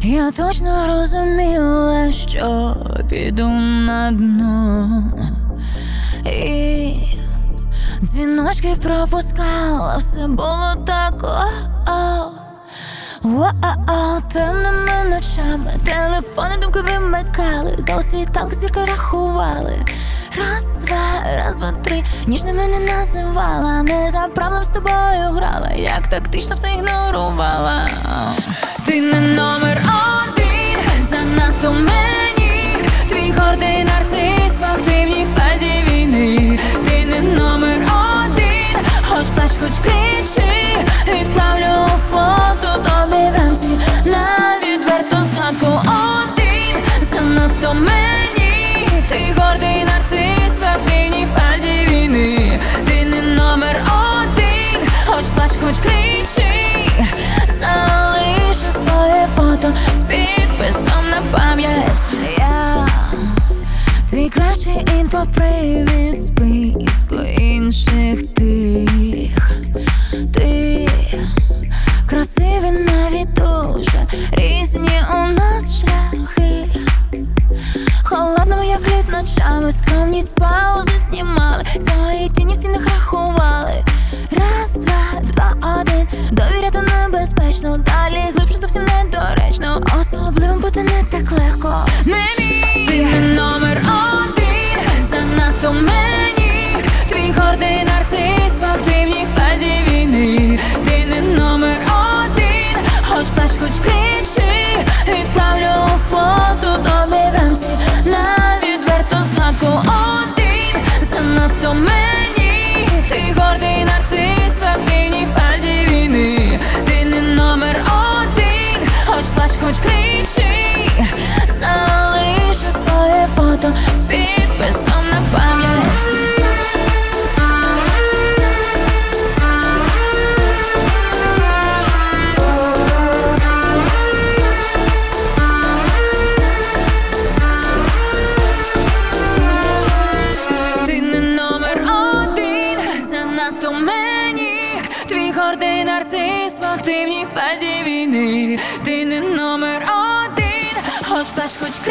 Я точно розуміла, що піду на дно, і дзвіночки пропускала, все було так темними ночами, телефони думки вимикали, до світанку зірки рахували. Раз, два, три. Ніжно мене називала, не за правилом з тобою грала, як тактично все ігнорувала. Ти не номер один, занадто мені. Твій гордий нарцис в активній фазі війни. Ти не номер один, хоч плач, хоч кричи. Відправлю фото тобі вранці на відверту згадку. Один, занадто мені. Ти гордий нарцис в активній фазі війни. Ти не номер один, хоч плач, хоч кричи. Залишу своє фото з підписом на пам'ять. Я твій кращий інфопривід списку інших тих. Ти красивий, навіть дуже різні у нас шляхи. Холодними, як лід ночами, скромність паузи знімали, свої тіні в стінах рахували. Раз, два, один, довіряти небезпечно, далі глибше зовсім недоречно. Особливим бути не так легко. Ти не номер один, занадто мені. Твій гордий нарцис в активній фазі війни. Ти не номер один, хоч плач, хоч кричи. Відправлю фото тобі вранці на відверту згадку. Один, занадто мені. Ти гордий нарцис в активній фазі війни. Ти не номер один, хоч плач, хоч кричи. Залишу своє фото з підписом на пам'ять. Ти не номер один, занадто мені. Твій гордий нарцис в активній фазі війни. Ти не номер один, хоч плач, хоч